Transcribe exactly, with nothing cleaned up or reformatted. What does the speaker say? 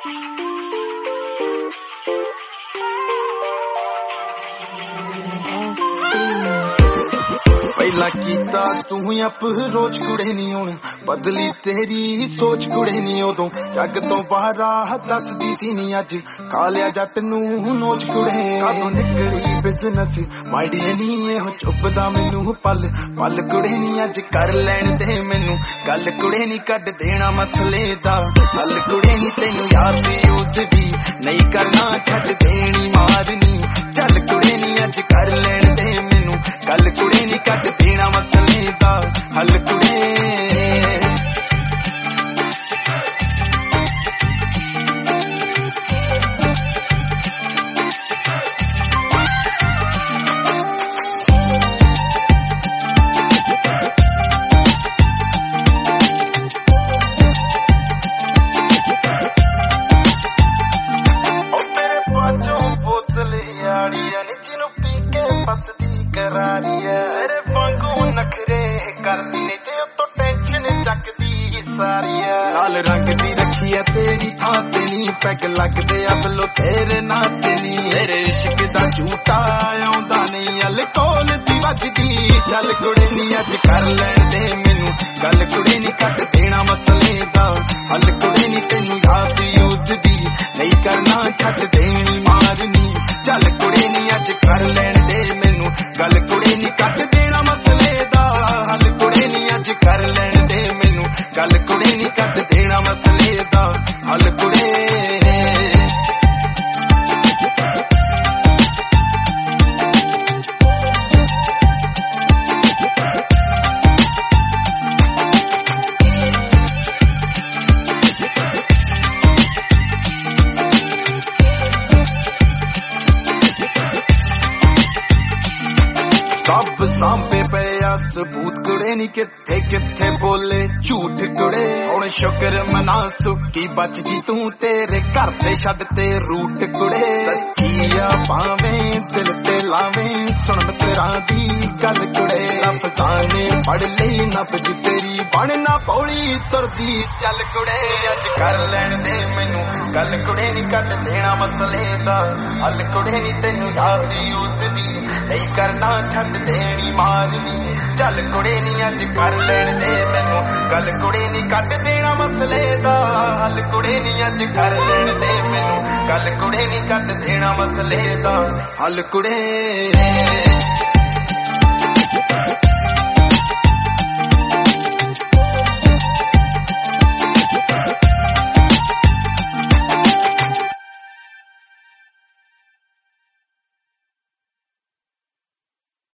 ਪਹਿਲਾਂ ਕੀਤਾ ਤੂੰ ਅਪਰੋਚ ਕੁੜੇ ਨੀ ਹੁਣ ਬਦਲੀ ਤੇਰੀ ਸੋਚ ਕੁੜੇ ਨੀ ਉਦੋਂ ਜੱਗ ਤੋਂ ਬਾਹਰ ਆ ਦੱਸਦੀ ਸੀ ਨੀ ਅੱਜ ਖਾ ਲਿਆ ਜੱਟ ਨੂੰ ਨੋਚ ਕੁੜੇ ਕਦੋਂ ਨਿਕਲੀ ਬਿਜ਼ਨਸ ਮਾਈਡੀ ਨੀ ਇਹੋ ਚੁੱਪਦਾ ਮੈਨੂੰ ਪਲ ਪਲ ਕੁੜੇ ਨੀ ਅੱਜ ਕਰ ਲੈਣ ਦੇ ਮੈਨੂੰ ਗੱਲ ਕੁੜੇ ਨੀ ਕੱਢ ਦੇਣਾ ਮਸਲੇ ਦਾ ਹੱਲ ਕੁੜੇ ਨੀ ਤੈਨੂੰ ਯਾਦ ਯੂਦ ਦੀ ਨਹੀਂ ਕਰਨਾ ਛੱਡ ਦੇਣੀ ਮਾਰਨੀ ਚੱਲ ਕੁੜੇ ਨੀ ਅੱਜ ਕਰ ਲੈਣ ਦੇ ਮੈਨੂੰ ਗੱਲ ਕੁੜੇ ਨੀ ਕੱਢ ਦੇਣਾ ਮਸਲੇ ਦਾ ਹੱਲ ਕੁੜੇ ਜਿਹਨੂੰ ਪੀ ਕੇ ਫਸਦੀ ਕਰਾਰੀ ਐ ਤੇਰੇ ਵਾਂਗੂ ਨਖਰੇ ਕਰਦੀ ਨੇ ਤੇ ਉਤੋਂ ਟੈਨਸ਼ਨ ਚੱਕਦੀ ਸਾਰੀ ਐ ਲਾਲ ਰੰਗ ਦੀ ਰੱਖੀ ਐ ਤੇਰੀ ਥਾਂ ਤੇ ਨੀ ਪੈਗ ਲੱਗਦੇ ਆ ਬਲੋ ਤੇਰੇ ਨਾਂ ਤੇ ਨੀ ਤੇਰੇ ਇਸ਼ਕ ਦਾ ਝੂਟਾ ਆਉਂਦਾ ਨਹੀਂ ਅਲਕੋਲ ਦੀ ਵੱਜਦੀ ਚੱਲ ਕੁੜੇ ਨੀ ਅੱਜ ਕਰ ਲੈਣ ਦੇ ਮੈਨੂੰ ਗੱਲ ਕੁੜੇ ਨੀ ਕੱਢ ਦੇਣਾ ਮਸਲੇ ਦਾ ਹੱਲ ਕੁੜੇ ਨੀ ਤੈਨੂੰ ਯਾਦ ਯੂਦ ਦੀ ਨਹੀਂ ਕਰਨਾ ਛੱਡ ਦੇਣੀ ਮਾਰਨੀ ਚੱਲ ਕੁੜੇ ਨੀ ਅੱਜ ਕਰ ਲੈਣ ਦੇ ਮੈਨੂੰ ਗੱਲ ਕੁੜੇ ਨੀ ਕੱਢ ਦੇਣਾ ਮਸਲੇ ਦਾ ਹੱਲ ਕੁੜੇ ਨੀ ਅੱਜ ਕਰ ਲੈਣ ਦੇ ਮੈਨੂੰ ਗੱਲ ਕੁੜੇ ਨੀ ਕੱਢ ਦੇਣਾ ਮਸਲੇ ਦਾ ਹੱਲ ਕੁੜੇ ਸਭ ਸਾਂਭੇ ਪਏ ਆ ਸਬੂਤ ਕੁੜੇ ਨੀ ਕਿੱਥੇ ਕਿੱਥੇ ਬੋਲੇ ਝੂਠ ਕੁੜੇ ਹੁਣ ਸ਼ੁਕਰ ਮਨਾ ਸੁੱਕੀ ਬਚ ਗਈ ਤੂੰ ਤੇਰੇ ਘਰ ਤੇ ਛੱਡ ਤੇ ਰੂਟ ਕੁੜੇ ਸੱਚੀ ਆ ਭਾਵੇਂ ਦਿਲ ਤੇ ਲਾਵੇਂ ਸੁਣ ਤੇਰਾਂ ਦੀ ਗੱਲ ਕੁੜੇ ਲਫ਼ਜ਼ਾਂ ਨੇ ਪੜ ਲਈ ਨਬਜ ਤੇਰੀ ਬਣਨਾ ਪੌੜੀ ਤੁਰਦੀ ਚੱਲ ਕੁੜੇ ਅੱਜ ਕਰ ਲੈਣ ਦੇ ਮੈਨੂੰ ਗੱਲ ਕੁੜੇ ਨੀ ਕੱਢ ਦੇਣਾ ਮਸਲੇ ਦਾ ਹੱਲ ਕੁੜੇ ਨੀ ਤੈਨੂੰ ਯਾਦ ਯੂਦ ਦੀ ਨਹੀਂ ਕਰਨਾ ਛੱਡ ਦੇਣੀ ਮਾਰਨੀ ਚੱਲ ਕੁੜੇ ਨੀ ਅੱਜ ਕਰ ਲੈਣ ਦੇ ਮੈਨੂੰ ਗੱਲ ਕੁੜੇ ਨੀ ਕੱਢ ਦੇਣਾ ਮਸਲੇ ਦਾ ਹੱਲ ਕੁੜੇ ਨੀ ਅੱਜ ਕਰ ਲੈਣ ਦੇ ਮੈਨੂੰ ਗੱਲ ਕੁੜੇ ਨੀ ਕੱਢ ਦੇਣਾ ਮਸਲੇ ਦਾ ਹੱਲ ਕੁੜੇ